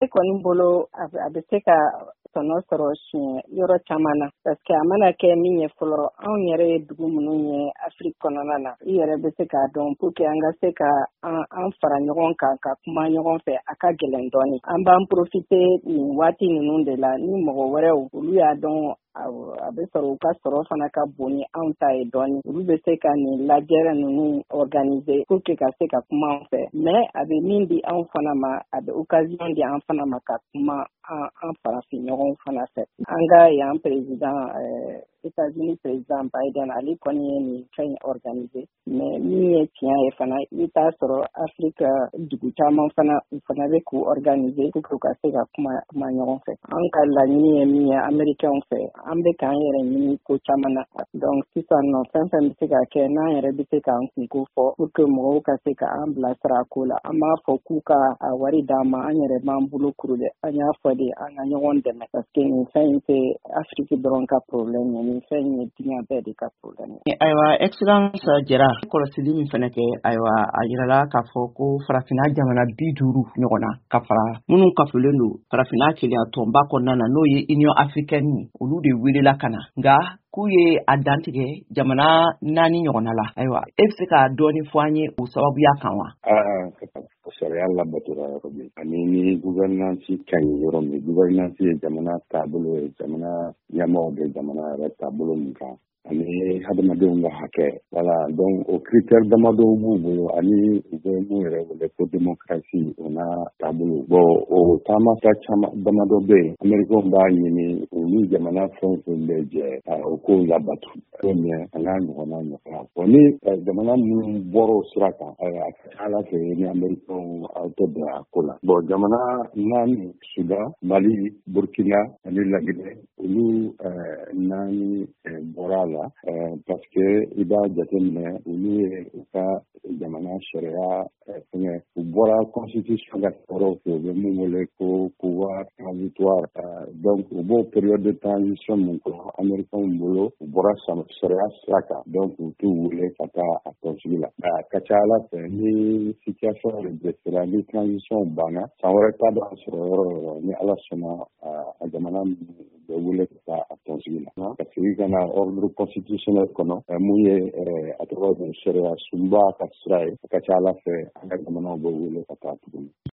E kɔni bolo a bɛ se ka tɔnɔ sɔrɔ yɔrɔ caman na parce que a mana kɛ min ye fɔlɔ anw yɛrɛ ye dugu minnu ye Afrique kɔnɔna na i yɛrɛ bɛ se k'a dɔn pour que an ka se ka an fara ɲɔgɔn kan ka kuma ɲɔgɔn fɛ a ka gɛlɛn dɔɔnin an b'an profiter nin waati ninnu de la ni mɔgɔ wɛrɛw olu y'a dɔn a bɛ sɔrɔ u ka sɔrɔ fana ka bon ni anw ta ye dɔɔnin olu bɛ se ka nin lajɛrɛ ninnu organiser pour que ka se ka kuma an fɛ mais a bɛ min di anw fana ma a bɛ occasion di an fana ma ka kuma an farafin ɲɔgɔn fana fɛ an ka yan président États-Unis président Biden ale kɔni ye nin fɛn organiser mais min ye tiɲɛ ye fana i t'a sɔrɔ Afrique dugu caman fana u fana bɛ k'u organiser pour que ka se ka kuma ɲɔgɔn fɛ an ka laɲini ye min ye américains fɛ an bɛ k'an yɛrɛ ɲini ko caman na donc sisan nɔ fɛn fɛn bɛ se ka kɛ n'an yɛrɛ bɛ se k'an kunko fɔ pour que mɔgɔw ka se ka an bilasira ko la an b'a fɔ k'u ka wari d'an ma an yɛrɛ b'an bolo kuru dɛ an y'a fɔ de an ka ɲɔgɔn dɛmɛ parce que nin fɛn in tɛ Afrique dɔrɔn ka problème ye nin fɛn in ye diɲɛ bɛɛ de ka problème ye. Ayiwa excellence Jara kɔlɔsili min fana kɛ ayiwa a yirala k'a fɔ ko farafinna jamana 50 ɲɔgɔn na ka fara minnu kafolen don farafinna keleya tɔnba kɔnɔna na n'o ye Union africaine olu de welela ka na nka k'u ye a dantigɛ jamana 4 ɲɔgɔnna la ayiwa e bɛ se ka dɔɔni fɔ an ye o sababuya kan wa? Sariya labatora yɔrɔ min ani ni gouvernance ka ɲi yɔrɔ min gouvernance ye jamana taabolo ye jamana ɲɛmɔgɔ bɛ jamana yɛrɛ taabolo min kan ani hadamadenw ka hakɛ voilà donc o critère damadɔ b'u bolo ani u bɛ mun yɛrɛ wele ko démocratie o n'a taabolo bon o taamata caman damadɔ bɛ yen américains b'a ɲini u ni jamana fɛn fɛn bɛ jɛ o kow labatu mais an ka ɲɔgɔnna ɲɔgɔnna bon ni jamana minnu bɔra o sira kan a ka ca Ala fɛ ni américains aw tɛ bɛn a ko la bon jamana 4 Sudan Mali Burkina ani Laginɛ olu 4 bɔra la parce que i b'a jateminɛ olu ye u ka jamana sariya fɛngɛ u bɔra constitution ka yɔrɔ fɛ u bɛ mun wele ko pouvoir transitoire donc u b'o période de transition mun kɔnɔ américains bolo u bɔra sariya sira kan donc u t'u wele ka taa a tɔnsigi la a ka ca Ala fɛ ni situation redressera ni transition banna san wɛrɛ t'a dɔn a sɔrɔ yɔrɔ o yɔrɔ ni Ala sɔnna a jamana bɛ wele ka taa a tɔnsigi la ka segin ka na ordre constitutionnel kɔnɔ mun ye a tɔgɔ ye sariya sunba ka sira ye a ka ca Ala fɛ an ka jamanaw bɛ wele ka taa tuguni